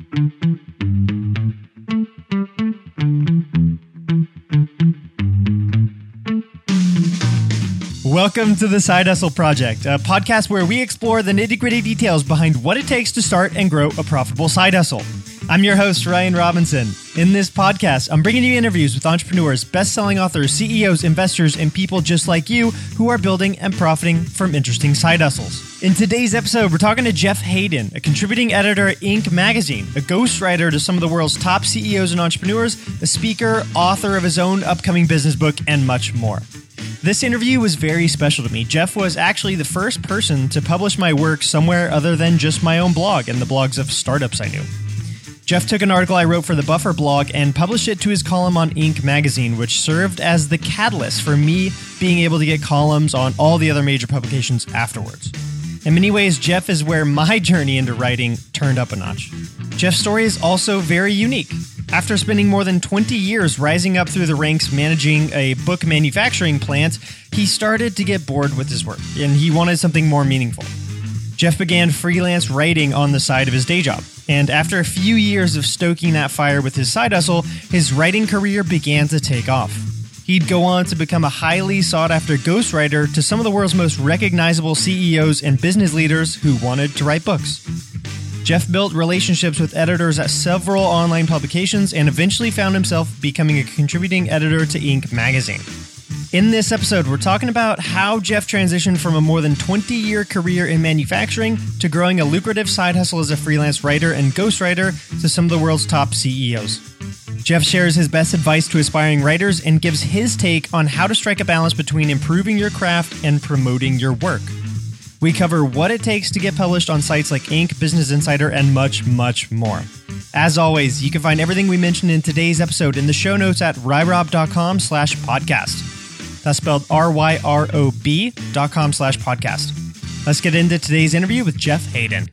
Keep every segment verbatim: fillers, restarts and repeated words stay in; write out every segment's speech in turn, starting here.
Welcome to the Side Hustle Project, a podcast where we explore the nitty-gritty details behind what it takes to start and grow a profitable side hustle. I'm your host, Ryan Robinson. In this podcast, I'm bringing you interviews with entrepreneurs, best-selling authors, C E Os, investors, and people just like you who are building and profiting from interesting side hustles. In today's episode, we're talking to Jeff Hayden, a contributing editor at Inc magazine, a ghostwriter to some of the world's top C E Os and entrepreneurs, a speaker, author of his own upcoming business book, and much more. This interview was very special to me. Jeff was actually the first person to publish my work somewhere other than just my own blog and the blogs of startups I knew. Jeff took an article I wrote for the Buffer blog and published it to his column on Inc magazine, which served as the catalyst for me being able to get columns on all the other major publications afterwards. In many ways, Jeff is where my journey into writing turned up a notch. Jeff's story is also very unique. After spending more than twenty years rising up through the ranks managing a book manufacturing plant, he started to get bored with his work, and he wanted something more meaningful. Jeff began freelance writing on the side of his day job, and after a few years of stoking that fire with his side hustle, his writing career began to take off. He'd go on to become a highly sought-after ghostwriter to some of the world's most recognizable C E Os and business leaders who wanted to write books. Jeff built relationships with editors at several online publications and eventually found himself becoming a contributing editor to Inc magazine. In this episode, we're talking about how Jeff transitioned from a more than twenty-year career in manufacturing to growing a lucrative side hustle as a freelance writer and ghostwriter to some of the world's top C E Os. Jeff shares his best advice to aspiring writers and gives his take on how to strike a balance between improving your craft and promoting your work. We cover what it takes to get published on sites like Inc, Business Insider, and much, much more. As always, you can find everything we mentioned in today's episode in the show notes at ryrob.com slash podcast. That's spelled R Y R O B dot com slash podcast. Let's get into today's interview with Jeff Hayden.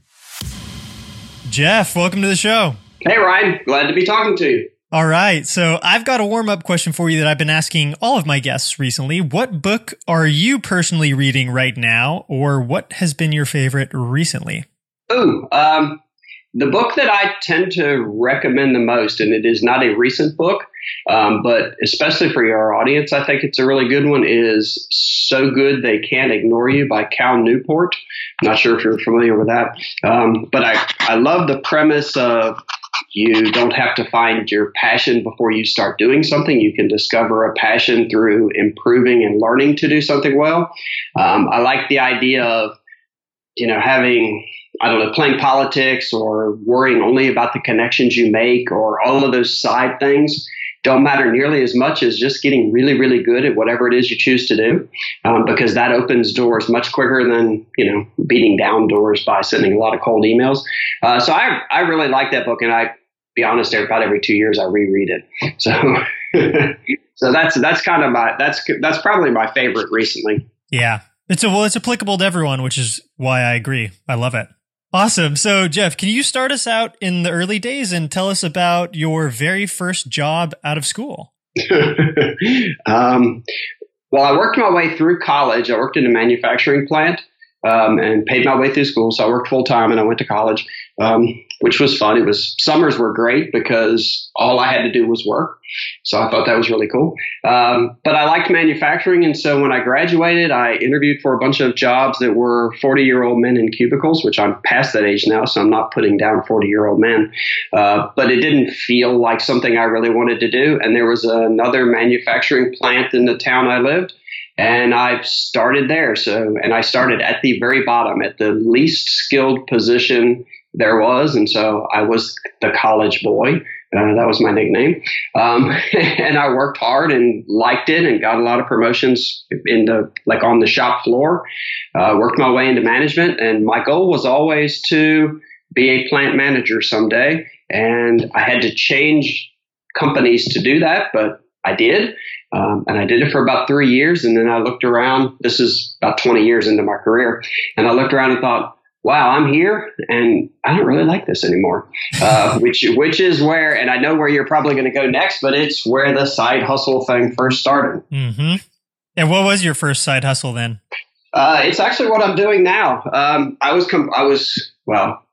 Jeff, welcome to the show. Hey, Ryan. Glad to be talking to you. All right. So I've got a warm-up question for you that I've been asking all of my guests recently. What book are you personally reading right now, or what has been your favorite recently? Ooh, um, the book that I tend to recommend the most, and it is not a recent book, um, but especially for your audience, I think it's a really good one, is So Good They Can't Ignore You by Cal Newport. I'm not sure if you're familiar with that, um, but I, I love the premise of you don't have to find your passion before you start doing something. You can discover a passion through improving and learning to do something well. Um, I like the idea of, you know, having, I don't know, playing politics or worrying only about the connections you make or all of those side things don't matter nearly as much as just getting really, really good at whatever it is you choose to do, um, because that opens doors much quicker than, you know, beating down doors by sending a lot of cold emails. Uh, so I, I really like that book, and I, be honest, about every two years I reread it. So, so that's that's kind of my that's that's probably my favorite recently. Yeah, it's a, well, it's applicable to everyone, which is why I agree. I love it. Awesome. So, Jeff, can you start us out in the early days and tell us about your very first job out of school? um, well, I worked my way through college. I worked in a manufacturing plant um, and paid my way through school. So I worked full time and I went to college, um, which was fun. It was summers were great because all I had to do was work. So I thought that was really cool. Um, but I liked manufacturing. And so when I graduated, I interviewed for a bunch of jobs that were forty year old men in cubicles, which I'm past that age now. So I'm not putting down forty year old men. Uh, but it didn't feel like something I really wanted to do. And there was another manufacturing plant in the town I lived. And I started there. So, and I started at the very bottom, at the least skilled position there was. And so I was the college boy. Uh, that was my nickname. Um, and I worked hard and liked it and got a lot of promotions in the, like on the shop floor, uh, worked my way into management. And my goal was always to be a plant manager someday. And I had to change companies to do that, but I did. Um, and I did it for about three years. And then I looked around. This is about twenty years into my career. And I looked around and thought, wow, I'm here and I don't really like this anymore, uh, which which is where, and I know where you're probably going to go next, but it's where the side hustle thing first started. Mm-hmm. And what was your first side hustle then? Uh, it's actually what I'm doing now. Um, I was, com- I was, well,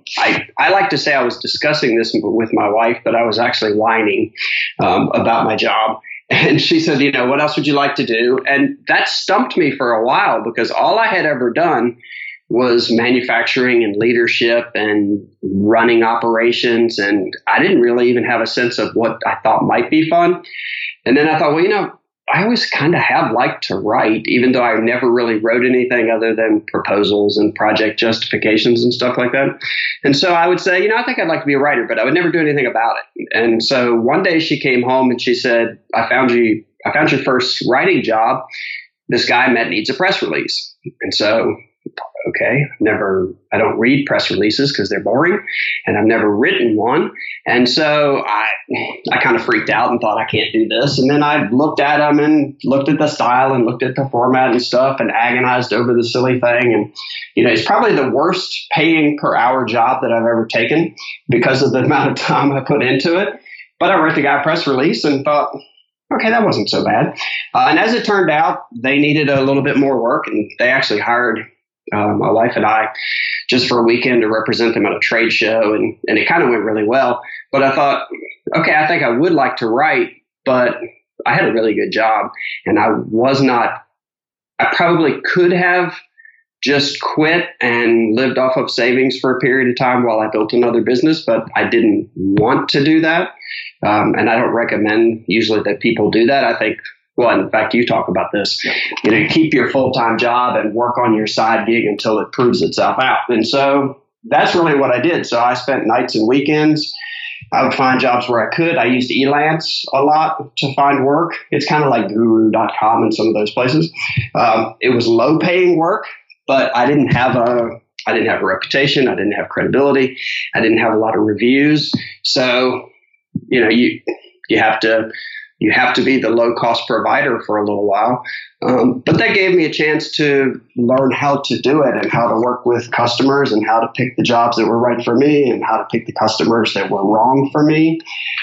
I, I like to say I was discussing this with my wife, but I was actually whining um, about my job. And she said, you know, what else would you like to do? And that stumped me for a while because all I had ever done was manufacturing and leadership and running operations. And I didn't really even have a sense of what I thought might be fun. And then I thought, well, you know, I always kind of have liked to write, even though I never really wrote anything other than proposals and project justifications and stuff like that. And so I would say, you know, I think I'd like to be a writer, but I would never do anything about it. And so one day she came home and she said, I found you, I found your first writing job. This guy I met needs a press release. And so, okay, never, I don't read press releases because they're boring, and I've never written one. And so I, I kind of freaked out and thought, I can't do this. And then I looked at them and looked at the style and looked at the format and stuff and agonized over the silly thing. And, you know, it's probably the worst paying per hour job that I've ever taken because of the amount of time I put into it. But I wrote the guy a press release and thought, okay, that wasn't so bad. Uh, and as it turned out, they needed a little bit more work, and they actually hired Uh, my wife and I just for a weekend to represent them at a trade show, and, and it kind of went really well. But I thought, okay, I think I would like to write, but I had a really good job, and I was not, I probably could have just quit and lived off of savings for a period of time while I built another business, but I didn't want to do that. Um, and I don't recommend usually that people do that. I think, well, in fact, you talk about this, you know, keep your full-time job and work on your side gig until it proves itself out. And so that's really what I did. So I spent nights and weekends. I would find jobs where I could. I used Elance a lot to find work. It's kind of like guru dot com and some of those places. Um, it was low-paying work, but I didn't have a I didn't have a reputation. I didn't have credibility. I didn't have a lot of reviews. So, you know, you you have to you have to be the low-cost provider for a little while. Um, but that gave me a chance to learn how to do it and how to work with customers and how to pick the jobs that were right for me and how to pick the customers that were wrong for me,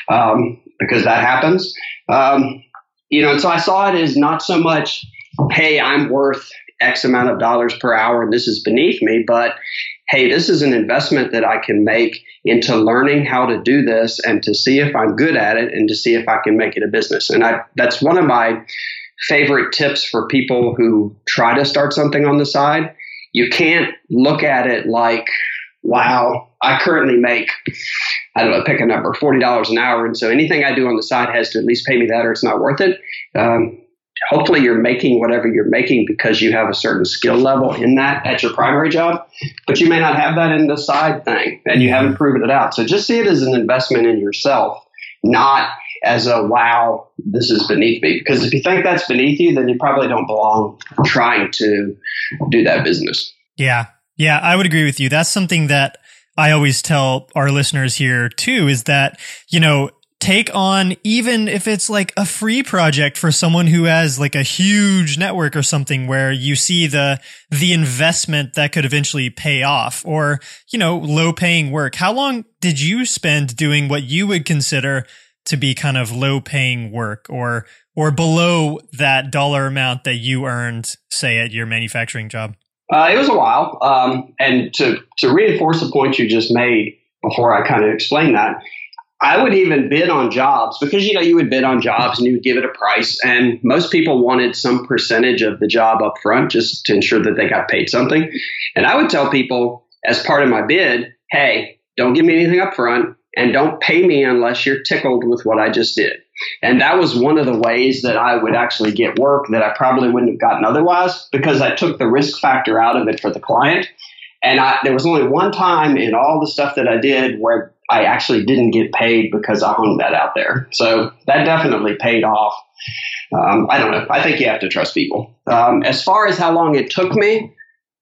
um, because that happens. Um, you know, and so I saw it as not so much, hey, I'm worth X amount of dollars per hour and this is beneath me, but hey, this is an investment that I can make into learning how to do this and to see if I'm good at it and to see if I can make it a business. And I, that's one of my favorite tips for people who try to start something on the side. You can't look at it like, wow, I currently make, I don't know, pick a number, forty dollars an hour. And so anything I do on the side has to at least pay me that or it's not worth it. Um, Hopefully you're making whatever you're making because you have a certain skill level in that at your primary job, but you may not have that in the side thing and you haven't proven it out. So just see it as an investment in yourself, not as a, wow, this is beneath me. Because if you think that's beneath you, then you probably don't belong trying to do that business. Yeah. Yeah, I would agree with you. That's something that I always tell our listeners here too, is that, you know, take on, even if it's like a free project for someone who has like a huge network or something where you see the, the investment that could eventually pay off, or, you know, low paying work. How long did you spend doing what you would consider to be kind of low paying work, or, or below that dollar amount that you earned, say, at your manufacturing job? Uh, it was a while. Um, and to, to reinforce the point you just made before I kind of explain that, I would even bid on jobs because, you know, you would bid on jobs and you would give it a price. And most people wanted some percentage of the job up front just to ensure that they got paid something. And I would tell people as part of my bid, hey, don't give me anything up front and don't pay me unless you're tickled with what I just did. And that was one of the ways that I would actually get work that I probably wouldn't have gotten otherwise, because I took the risk factor out of it for the client. And I, there was only one time in all the stuff that I did where I actually didn't get paid because I hung that out there. So that definitely paid off. Um, I don't know. I think you have to trust people. Um, as far as how long it took me,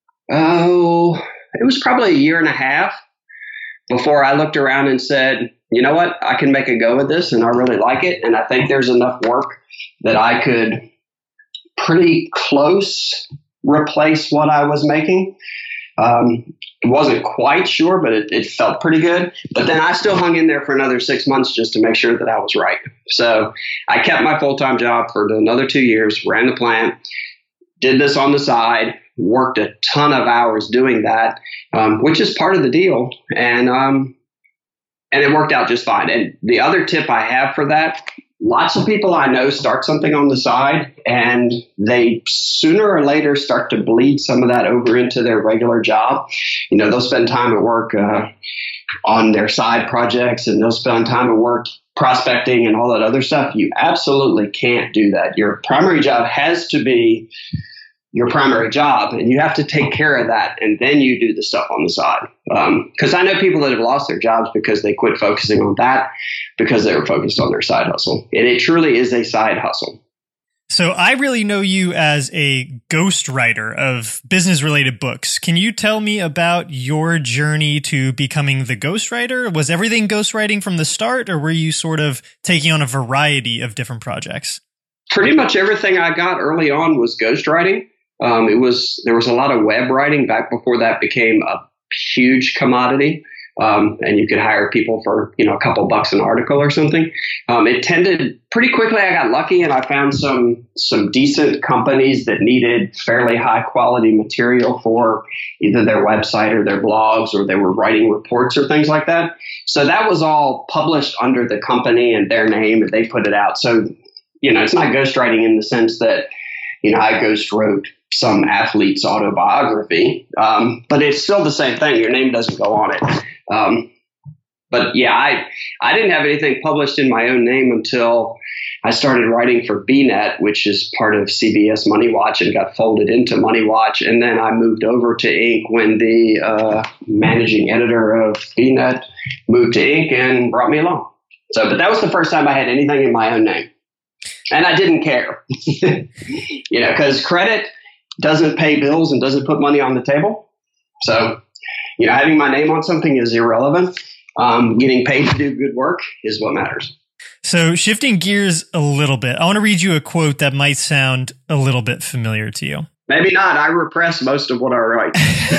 oh, it was probably a year and a half before I looked around and said, you know what, I can make a go of this and I really like it. And I think there's enough work that I could pretty close replace what I was making. Um, wasn't quite sure, but it, it felt pretty good. But then I still hung in there for another six months just to make sure that I was right. So I kept my full-time job for another two years, ran the plant, did this on the side, worked a ton of hours doing that, um, which is part of the deal. And, um, and it worked out just fine. And the other tip I have for that, lots of people I know start something on the side and they sooner or later start to bleed some of that over into their regular job. You know, they'll spend time at work uh, on their side projects, and they'll spend time at work prospecting and all that other stuff. You absolutely can't do that. Your primary job has to be your primary job, and you have to take care of that, and then you do the stuff on the side. Because um, I know people that have lost their jobs because they quit focusing on that because they were focused on their side hustle. And it truly is a side hustle. So I really know you as a ghostwriter of business-related books. Can you tell me about your journey to becoming the ghostwriter? Was everything ghostwriting from the start, or were you sort of taking on a variety of different projects? Pretty much everything I got early on was ghostwriting. Um, it was there was a lot of web writing back before that became a huge commodity, um, and you could hire people for you know a couple bucks an article or something. Um, it tended pretty quickly. I got lucky, and I found some some decent companies that needed fairly high quality material for either their website or their blogs, or they were writing reports or things like that. So that was all published under the company and their name, and they put it out. So you know, it's not ghostwriting in the sense that you know I ghost wrote some athlete's autobiography, um, but it's still the same thing. Your name doesn't go on it. Um, but yeah, I I didn't have anything published in my own name until I started writing for B net, which is part of C B S Money Watch, and got folded into Money Watch. And then I moved over to Inc when the uh, managing editor of B net moved to Inc and brought me along. So, but that was the first time I had anything in my own name. And I didn't care, you know, because credit doesn't pay bills and doesn't put money on the table. So, you know, having my name on something is irrelevant. Um, getting paid to do good work is what matters. So shifting gears a little bit, I want to read you a quote that might sound a little bit familiar to you. Maybe not. I repress most of what I write.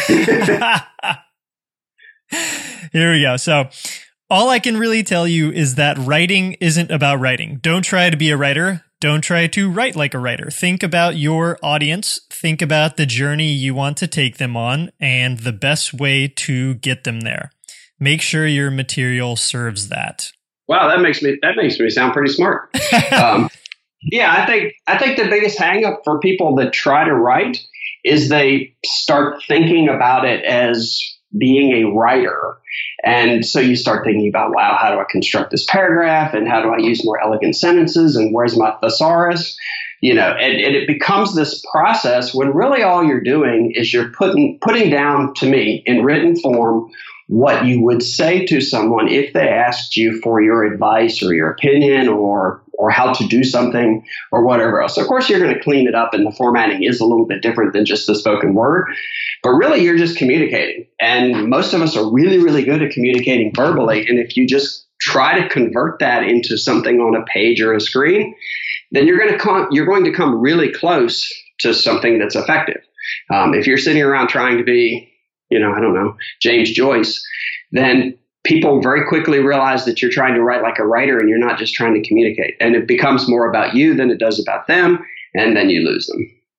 Here we go. So all I can really tell you is that writing isn't about writing. Don't try to be a writer. Don't try to write like a writer. Think about your audience. Think about the journey you want to take them on and the best way to get them there. Make sure your material serves that. Wow, that makes me that makes me sound pretty smart. um, yeah, I think I think the biggest hang up for people that try to write is they start thinking about it as being a writer. And so you start thinking about, wow, how do I construct this paragraph? And how do I use more elegant sentences? And where's my thesaurus? You know, and, and it becomes this process when really all you're doing is you're putting putting down, to me, in written form, what you would say to someone if they asked you for your advice or your opinion or or how to do something or whatever else. So of course, you're going to clean it up, and the formatting is a little bit different than just the spoken word. But really, you're just communicating. And most of us are really, really good at communicating verbally. And if you just try to convert that into something on a page or a screen, then you're going to come, you're going to come really close to something that's effective. Um, if you're sitting around trying to be, you know, I don't know, James Joyce, then people very quickly realize that you're trying to write like a writer and you're not just trying to communicate. And it becomes more about you than it does about them. And then you lose them.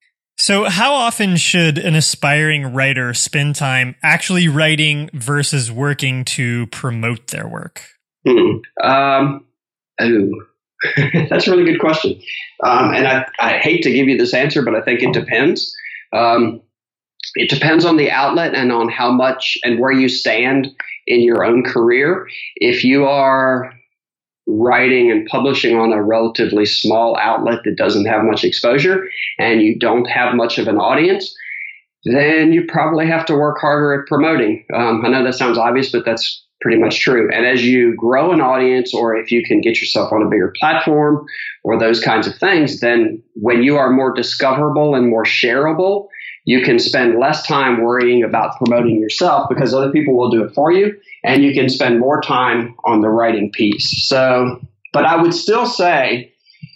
So how often should an aspiring writer spend time actually writing versus working to promote their work? Hmm. Um, oh, that's a really good question. Um, and I, I hate to give you this answer, but I think it depends. Um, it depends on the outlet and on how much and where you stand in your own career. If you are writing and publishing on a relatively small outlet that doesn't have much exposure and you don't have much of an audience, then you probably have to work harder at promoting. Um, I know that sounds obvious, but that's pretty much true. And as you grow an audience, or if you can get yourself on a bigger platform or those kinds of things, then when you are more discoverable and more shareable, you can spend less time worrying about promoting yourself because other people will do it for you, and you can spend more time on the writing piece. So, but I would still say,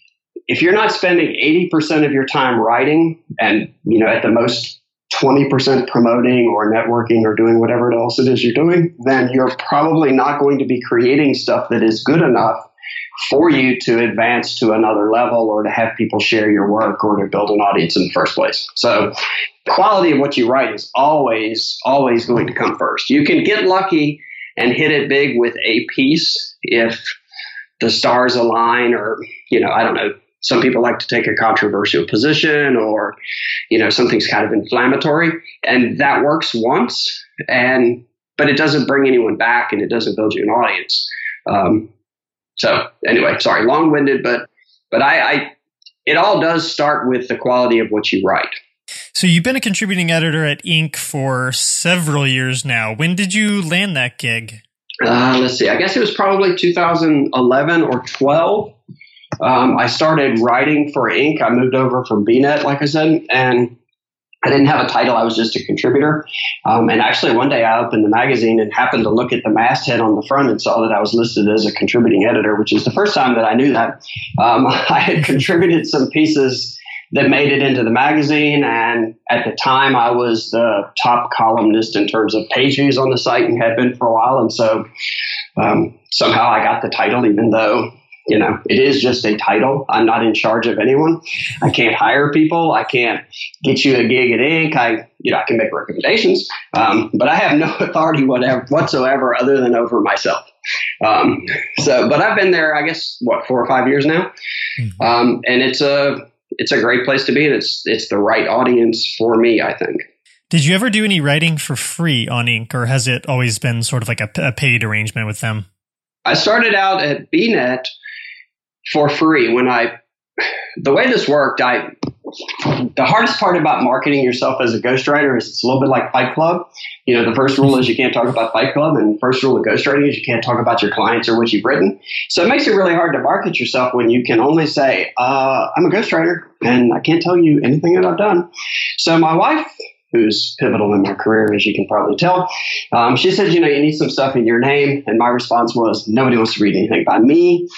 if you're not spending eighty percent of your time writing and, you know, at the most twenty percent promoting or networking or doing whatever else it is you're doing, then you're probably not going to be creating stuff that is good enough for you to advance to another level or to have people share your work or to build an audience in the first place. So the quality of what you write is always, always going to come first. You can get lucky and hit it big with a piece if the stars align, or, you know, I don't know, some people like to take a controversial position, or, you know, something's kind of inflammatory, and that works once, and but it doesn't bring anyone back and it doesn't build you an audience. Um, so anyway, sorry, long-winded, but but I, I it all does start with the quality of what you write. So you've been a contributing editor at Inc for several years now. When did you land that gig? Uh, let's see. I guess it was probably two thousand eleven or twelve. Um, I started writing for Inc. I moved over from B net, like I said, and I didn't have a title. I was just a contributor. Um, and actually, one day I opened the magazine and happened to look at the masthead on the front and saw that I was listed as a contributing editor, which is the first time that I knew that. Um, I had contributed some pieces that made it into the magazine. And at the time, I was the top columnist in terms of page views on the site and had been for a while. And so um, somehow I got the title, even though, you know, it is just a title. I'm not in charge of anyone. I can't hire people. I can't get you a gig at Inc. I, you know, I can make recommendations, um, but I have no authority whatever whatsoever other than over myself. Um, so, but I've been there, I guess, what, four or five years now, mm-hmm. um, and it's a it's a great place to be, and it's it's the right audience for me, I think. Did you ever do any writing for free on Inc, or has it always been sort of like a, a paid arrangement with them? I started out at B net for free. When I, the way this worked, I, the hardest part about marketing yourself as a ghostwriter is it's a little bit like Fight Club. You know, the first rule is you can't talk about Fight Club, and the first rule of ghostwriting is you can't talk about your clients or what you've written. So it makes it really hard to market yourself when you can only say, uh, I'm a ghostwriter and I can't tell you anything that I've done. So my wife, who's pivotal in my career, as you can probably tell, Um, she said, you know, you need some stuff in your name. And my response was, nobody wants to read anything by me.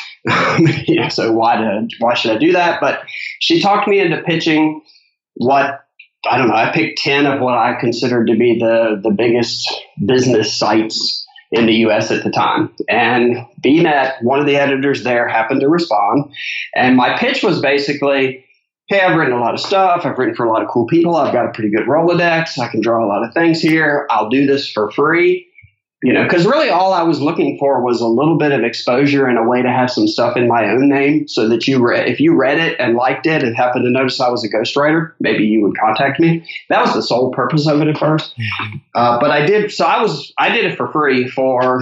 you know, so why, did, why should I do that? But she talked me into pitching what, I don't know, I picked ten of what I considered to be the, the biggest business sites in the U S at the time. And B net, one of the editors there happened to respond. And my pitch was basically, hey, I've written a lot of stuff. I've written for a lot of cool people. I've got a pretty good Rolodex. I can draw a lot of things here. I'll do this for free. You know, because really all I was looking for was a little bit of exposure and a way to have some stuff in my own name so that you read, if you read it and liked it and happened to notice I was a ghostwriter, maybe you would contact me. That was the sole purpose of it at first. Mm-hmm. Uh, but I did, so I was, I did it for free for,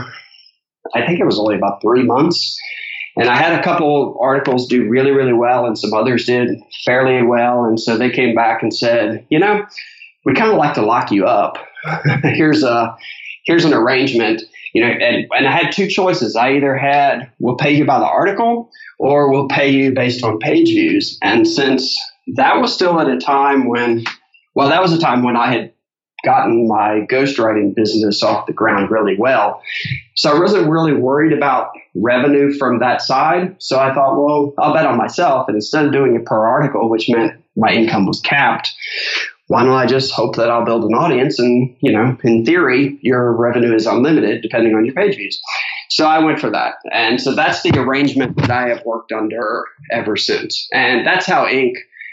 I think it was only about three months. And I had a couple articles do really, really well, and some others did fairly well. And so they came back and said, you know, we kind of like to lock you up. here's a here's an arrangement. You know, and, and I had two choices. I either had, we'll pay you by the article, or we'll pay you based on page views. And since that was still at a time when, well, that was a time when I had gotten my ghostwriting business off the ground really well. So I wasn't really worried about revenue from that side. So I thought, well, I'll bet on myself. And instead of doing it per article, which meant my income was capped, why don't I just hope that I'll build an audience? And, you know, in theory, your revenue is unlimited depending on your page views. So I went for that. And so that's the arrangement that I have worked under ever since. And that's how Inc.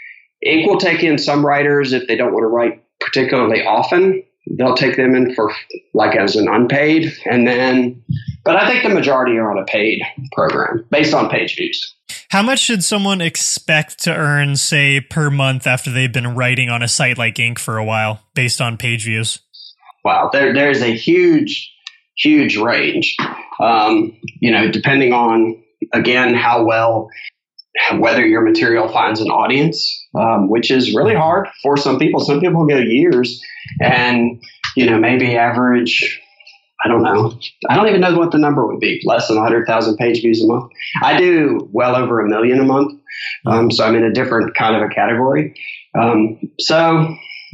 Inc will take in some writers if they don't want to write particularly often. They'll take them in for like as an unpaid, and then, but I think the majority are on a paid program based on page views. How much should someone expect to earn, say, per month after they've been writing on a site like Inc for a while based on page views? Wow, there there's a huge, huge range. Um, you know, depending on, again, how well, whether your material finds an audience, um, which is really hard for some people. Some people go years and, you know, maybe average, I don't know. I don't even know what the number would be. Less than one hundred thousand page views a month. I do well over a million a month. Um, so I'm in a different kind of a category. Um, so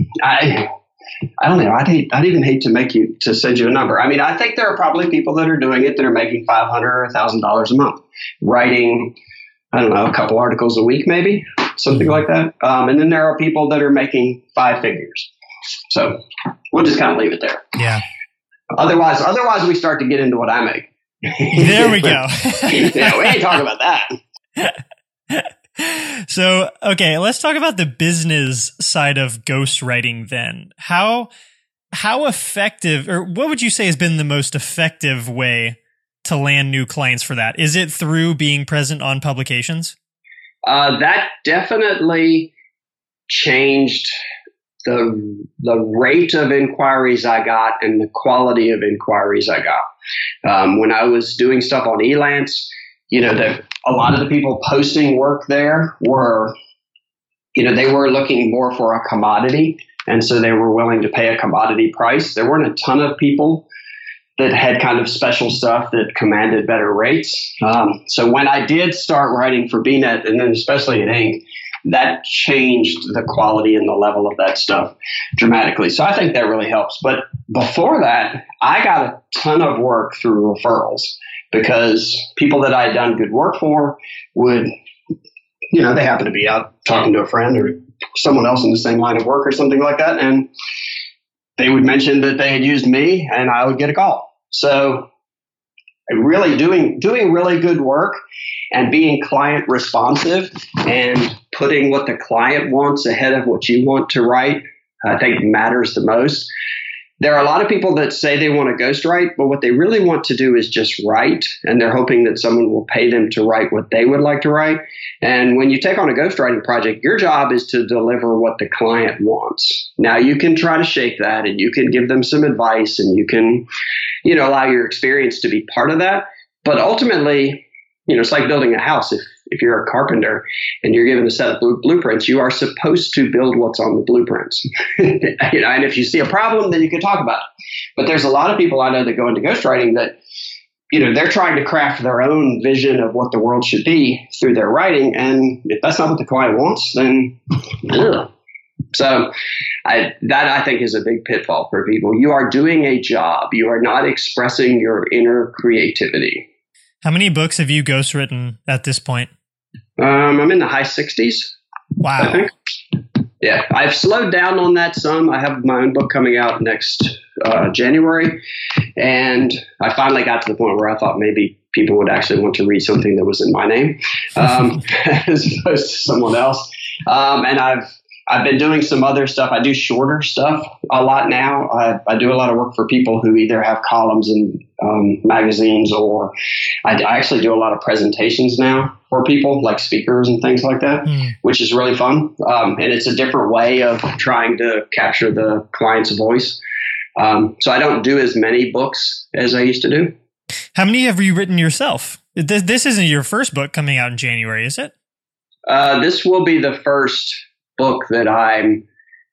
I, I don't know. I'd hate, I'd even hate to make you, to send you a number. I mean, I think there are probably people that are doing it that are making five hundred dollars or one thousand dollars a month, writing, I don't know, a couple articles a week, maybe something like that. Um, and then there are people that are making five figures. So we'll just kind of leave it there. Yeah. Otherwise, otherwise we start to get into what I make. There we go. Yeah, we ain't talking about that. So, okay, let's talk about the business side of ghostwriting then. How how effective, or what would you say has been the most effective way to land new clients for that? Is it through being present on publications? Uh, that definitely changed the the rate of inquiries I got and the quality of inquiries I got. Um, when I was doing stuff on Elance, you know, the, a lot of the people posting work there were, you know, they were looking more for a commodity. And so they were willing to pay a commodity price. There weren't a ton of people that had kind of special stuff that commanded better rates. Um, so when I did start writing for B net, and then especially at Inc, that changed the quality and the level of that stuff dramatically. So I think that really helps. But before that, I got a ton of work through referrals because people that I had done good work for would, you know, they happen to be out talking to a friend or someone else in the same line of work or something like that. And they would mention that they had used me and I would get a call. So really doing doing really good work and being client responsive and putting what the client wants ahead of what you want to write, I think matters the most. There are a lot of people that say they want to ghostwrite, but what they really want to do is just write, and they're hoping that someone will pay them to write what they would like to write. And when you take on a ghostwriting project, your job is to deliver what the client wants. Now, you can try to shape that, and you can give them some advice, and you can, you know, allow your experience to be part of that. But ultimately, you know, it's like building a house. If if you're a carpenter and you're given a set of blueprints, you are supposed to build what's on the blueprints. You know, and if you see a problem, then you can talk about it. But there's a lot of people I know that go into ghostwriting that, you know, they're trying to craft their own vision of what the world should be through their writing. And if that's not what the client wants, then ugh. So I, that I think is a big pitfall for people. You are doing a job. You are not expressing your inner creativity. How many books have you ghostwritten at this point? Um, I'm in the high sixties. Wow. I think. Yeah, I've slowed down on that some. I have my own book coming out next uh, January. And I finally got to the point where I thought maybe people would actually want to read something that was in my name um, as opposed to someone else. Um, and I've I've been doing some other stuff. I do shorter stuff a lot now. I, I do a lot of work for people who either have columns in um, magazines or I, I actually do a lot of presentations now for people like speakers and things like that, mm. which is really fun. Um, and it's a different way of trying to capture the client's voice. Um, so I don't do as many books as I used to do. How many have you written yourself? This, this isn't your first book coming out in January, is it? Uh, this will be the first book that I'm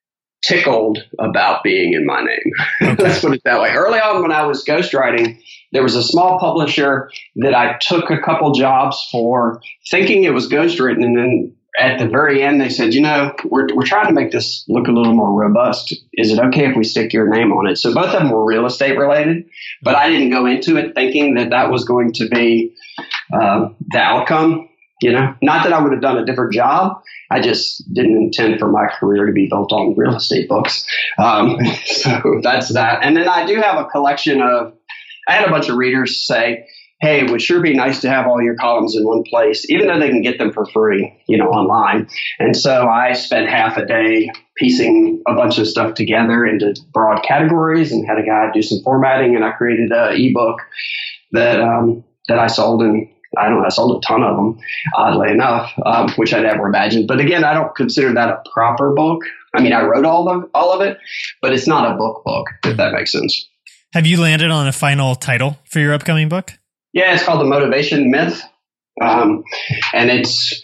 tickled about being in my name. Okay. Let's put it that way. Early on when I was ghostwriting, there was a small publisher that I took a couple jobs for thinking it was ghostwritten. And then at the very end, they said, you know, we're, we're trying to make this look a little more robust. Is it okay if we stick your name on it? So both of them were real estate related, but I didn't go into it thinking that that was going to be uh, the outcome. You know, not that I would have done a different job. I just didn't intend for my career to be built on real estate books. Um, so that's that. And then I do have a collection of, I had a bunch of readers say, hey, it would sure be nice to have all your columns in one place, even though they can get them for free, you know, online. And so I spent half a day piecing a bunch of stuff together into broad categories and had a guy do some formatting. And I created an ebook that, um, that I sold in I don't know, I sold a ton of them, oddly enough, um, which I never imagined. But again, I don't consider that a proper book. I mean, I wrote all of all of it, but it's not a book book, if that makes sense. Have you landed on a final title for your upcoming book? Yeah, it's called The Motivation Myth. Um, and it's,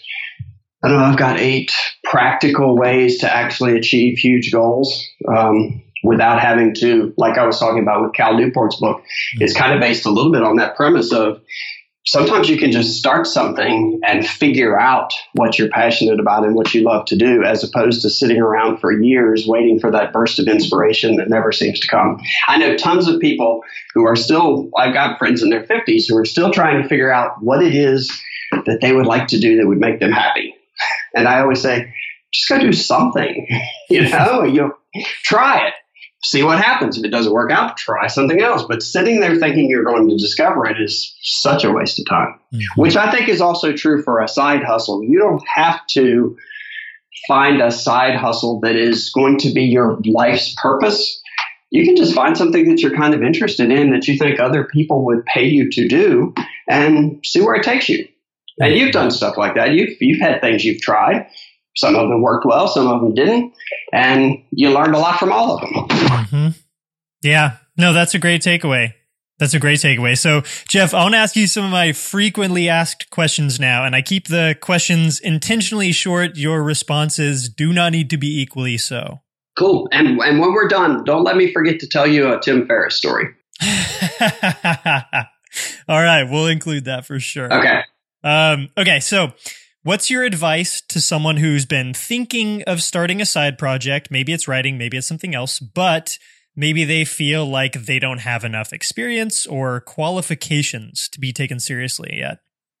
I don't know, I've got eight practical ways to actually achieve huge goals um, without having to, like I was talking about with Cal Newport's book, mm-hmm. It's kind of based a little bit on that premise of, sometimes you can just start something and figure out what you're passionate about and what you love to do, as opposed to sitting around for years waiting for that burst of inspiration that never seems to come. I know tons of people who are still, I've got friends in their fifties who are still trying to figure out what it is that they would like to do that would make them happy. And I always say, just go do something, you know, you try it. see what happens. If it doesn't work out, try something else. But sitting there thinking you're going to discover it is such a waste of time, mm-hmm. which I think is also true for a side hustle. You don't have to find a side hustle that is going to be your life's purpose. You can just find something that you're kind of interested in that you think other people would pay you to do and see where it takes you. And you've done stuff like that. You've, you've had things you've tried. Some of them worked well, some of them didn't. And you learned a lot from all of them. Mm-hmm. Yeah. No, that's a great takeaway. That's a great takeaway. So, Jeff, I want to ask you some of my frequently asked questions now, and I keep the questions intentionally short. Your responses do not need to be equally so. Cool. And and when we're done, don't let me forget to tell you a Tim Ferriss story. All right. We'll include that for sure. Okay. Um, okay. So, what's your advice to someone who's been thinking of starting a side project? Maybe it's writing, maybe it's something else, but maybe they feel like they don't have enough experience or qualifications to be taken seriously yet.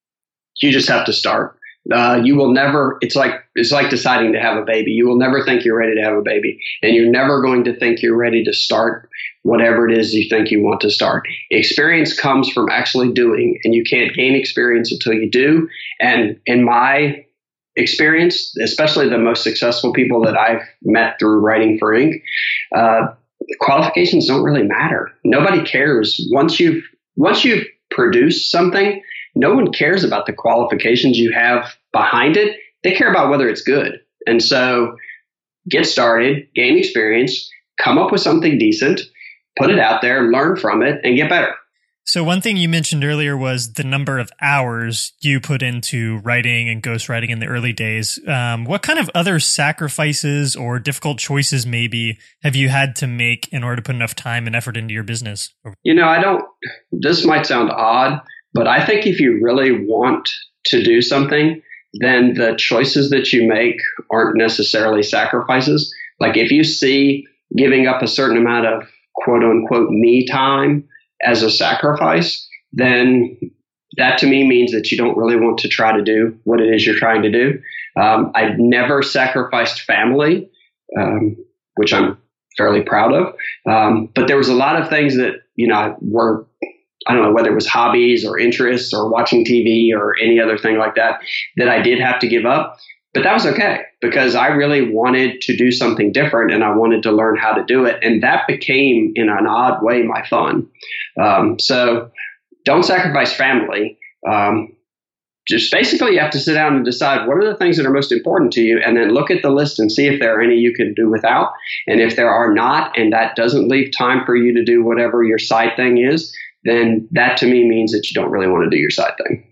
You just have to start. Uh, you will never, it's like, it's like deciding to have a baby. You will never think you're ready to have a baby, and you're never going to think you're ready to start whatever it is you think you want to start. Experience comes from actually doing, and you can't gain experience until you do. And in my experience, especially the most successful people that I've met through writing for Inc, uh, qualifications don't really matter. Nobody cares. Once you've, once you've produced something, no one cares about the qualifications you have behind it. They care about whether it's good. And so get started, gain experience, come up with something decent, put it out there, learn from it, and get better. So one thing you mentioned earlier was the number of hours you put into writing and ghostwriting in the early days. Um, what kind of other sacrifices or difficult choices maybe have you had to make in order to put enough time and effort into your business? You know, I don't, this might sound odd, but I think if you really want to do something, then the choices that you make aren't necessarily sacrifices. Like if you see giving up a certain amount of quote unquote me time as a sacrifice, then that to me means that you don't really want to try to do what it is you're trying to do. Um, I've never sacrificed family, um, which I'm fairly proud of. Um, but there was a lot of things that, you know, were, I don't know, whether it was hobbies or interests or watching T V or any other thing like that, that I did have to give up. But that was okay because I really wanted to do something different and I wanted to learn how to do it. And that became, in an odd way, my fun. Um, so don't sacrifice family. Um, just basically you have to sit down and decide what are the things that are most important to you, and then look at the list and see if there are any you can do without. And if there are not, and that doesn't leave time for you to do whatever your side thing is, then that to me means that you don't really want to do your side thing.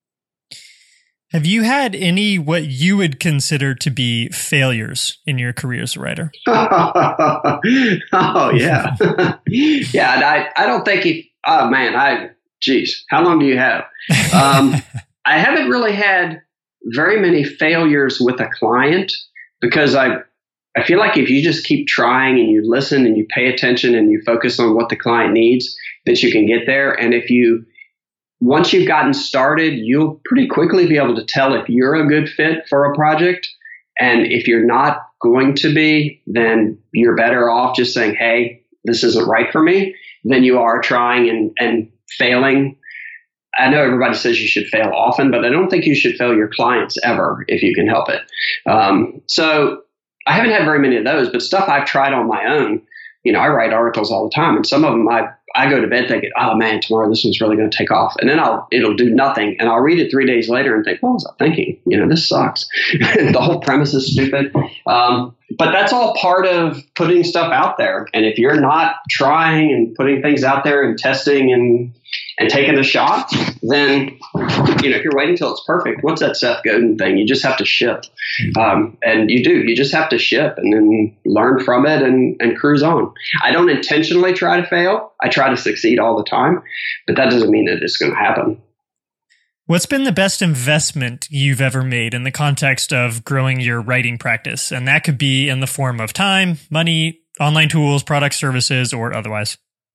Have you had any what you would consider to be failures in your career as a writer? Oh, yeah. yeah, and I, I don't think if, oh man, I, geez, how long do you have? Um, I haven't really had very many failures with a client because I, I feel like if you just keep trying and you listen and you pay attention and you focus on what the client needs, that you can get there. And if you, once you've gotten started, you'll pretty quickly be able to tell if you're a good fit for a project. And if you're not going to be, then you're better off just saying, hey, this isn't right for me, than you are trying and, and failing. I know everybody says you should fail often, but I don't think you should fail your clients ever if you can help it. Um, so I haven't had very many of those, but stuff I've tried on my own. You know, I write articles all the time, and some of them I, I go to bed thinking, oh man, tomorrow this one's really going to take off. And then I'll, it'll do nothing. And I'll read it three days later and think, what was I thinking? You know, this sucks. The whole premise is stupid. Um, but that's all part of putting stuff out there. And if you're not trying and putting things out there and testing and, and taking a shot, then, you know, if you're waiting till it's perfect, what's that Seth Godin thing? You just have to ship. Um, and you do, you just have to ship and then learn from it and, and cruise on. I don't intentionally try to fail. I try to succeed all the time, but that doesn't mean that it's going to happen. What's been the best investment you've ever made in the context of growing your writing practice? And that could be in the form of time, money, online tools, products, services, or otherwise.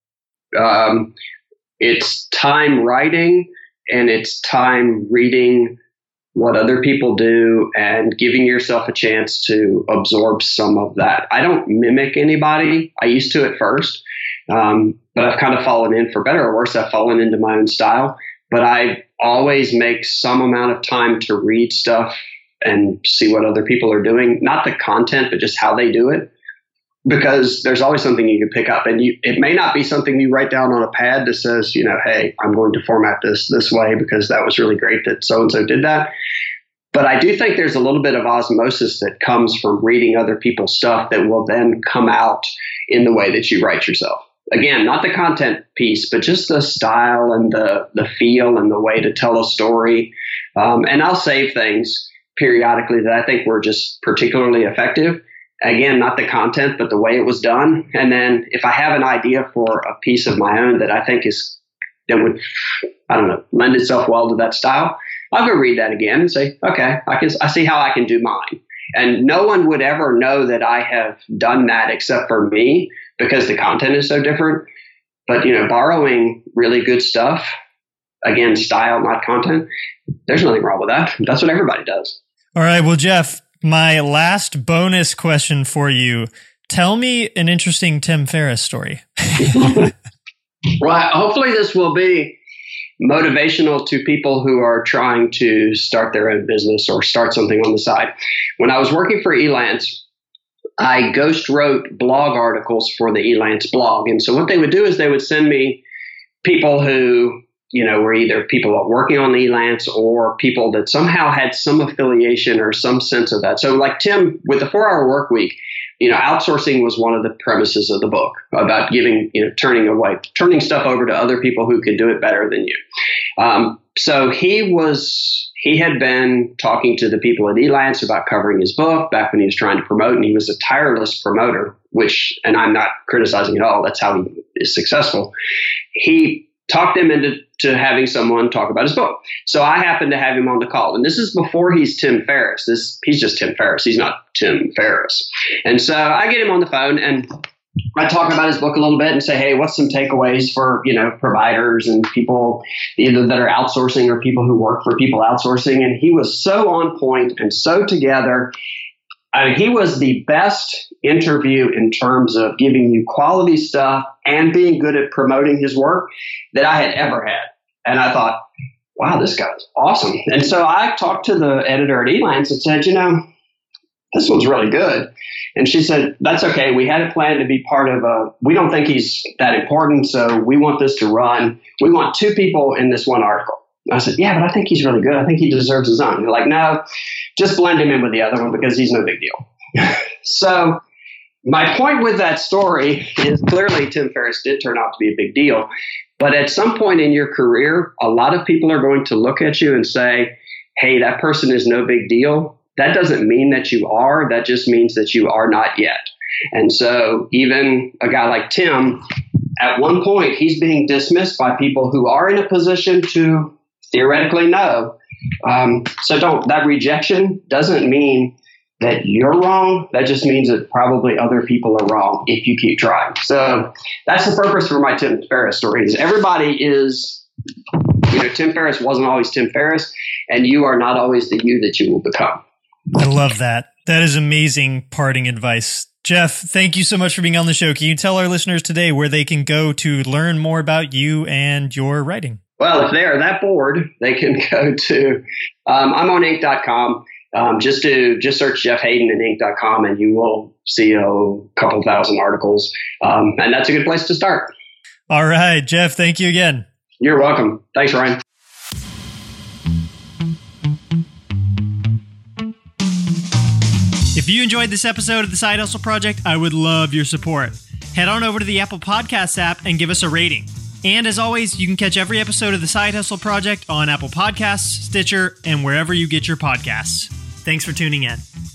Um, it's time writing and it's time reading what other people do and giving yourself a chance to absorb some of that. I don't mimic anybody. I used to at first, um, but I've kind of fallen in, for better or worse, I've fallen into my own style. But I always make some amount of time to read stuff and see what other people are doing, not the content, but just how they do it. Because there's always something you can pick up, and you, it may not be something you write down on a pad that says, you know, hey, I'm going to format this this way because that was really great that so-and-so did that. But I do think there's a little bit of osmosis that comes from reading other people's stuff that will then come out in the way that you write yourself. Again, not the content piece, but just the style and the, the feel and the way to tell a story. Um, and I'll save things periodically that I think were just particularly effective. Again, not the content, but the way it was done. And then if I have an idea for a piece of my own that I think is, that would, I don't know, lend itself well to that style, I'll go read that again and say, okay, I can, I see how I can do mine. And no one would ever know that I have done that except for me because the content is so different. But, you know, borrowing really good stuff, again, style, not content, there's nothing wrong with that. That's what everybody does. All right. Well, Jeff, my last bonus question for you. Tell me an interesting Tim Ferriss story. Well, hopefully this will be motivational to people who are trying to start their own business or start something on the side. When I was working for Elance, I ghost wrote blog articles for the Elance blog. And so what they would do is they would send me people who, you know, were either people working on Elance or people that somehow had some affiliation or some sense of that. So like Tim, with the four hour work week, you know, outsourcing was one of the premises of the book about giving, you know, turning away, turning stuff over to other people who could do it better than you. Um, so he was, he had been talking to the people at Elance about covering his book back when he was trying to promote, and he was a tireless promoter, which, and I'm not criticizing at all, that's how he is successful. He talked them into to having someone talk about his book. So I happened to have him on the call. And this is before he's Tim Ferriss. This he's just Tim Ferriss. He's not Tim Ferriss. And so I get him on the phone and I talk about his book a little bit and say, hey, what's some takeaways for, you know, providers and people either that are outsourcing or people who work for people outsourcing. And he was so on point and so together. I mean, he was the best interview in terms of giving you quality stuff and being good at promoting his work that I had ever had. And I thought, wow, this guy's awesome. And so I talked to the editor at Elance and said, you know, this one's really good. And she said, that's okay. We had it planned to be part of a, we don't think he's that important, so we want this to run. We want two people in this one article. I said, yeah, but I think he's really good. I think he deserves his own. They're like, no, just blend him in with the other one because he's no big deal. So my point with that story is clearly Tim Ferriss did turn out to be a big deal. But at some point in your career, a lot of people are going to look at you and say, hey, that person is no big deal. That doesn't mean that you are. That just means that you are not yet. And so even a guy like Tim, at one point, he's being dismissed by people who are in a position to theoretically know. Um, so don't, that rejection doesn't mean that you're wrong. That just means that probably other people are wrong if you keep trying. So that's the purpose for my Tim Ferriss story is everybody is, you know, Tim Ferriss wasn't always Tim Ferriss, and you are not always the you that you will become. I love that. That is amazing parting advice. Jeff, thank you so much for being on the show. Can you tell our listeners today where they can go to learn more about you and your writing? Well, if they are that bored, they can go to, um, I'm on ink dot com. Um, just to just search Jeff Hayden at ink dot com and you will see a couple thousand articles. Um, and that's a good place to start. All right, Jeff, thank you again. You're welcome. Thanks, Ryan. If you enjoyed this episode of the Side Hustle Project, I would love your support. Head on over to the Apple Podcasts app and give us a rating. And as always, you can catch every episode of the Side Hustle Project on Apple Podcasts, Stitcher, and wherever you get your podcasts. Thanks for tuning in.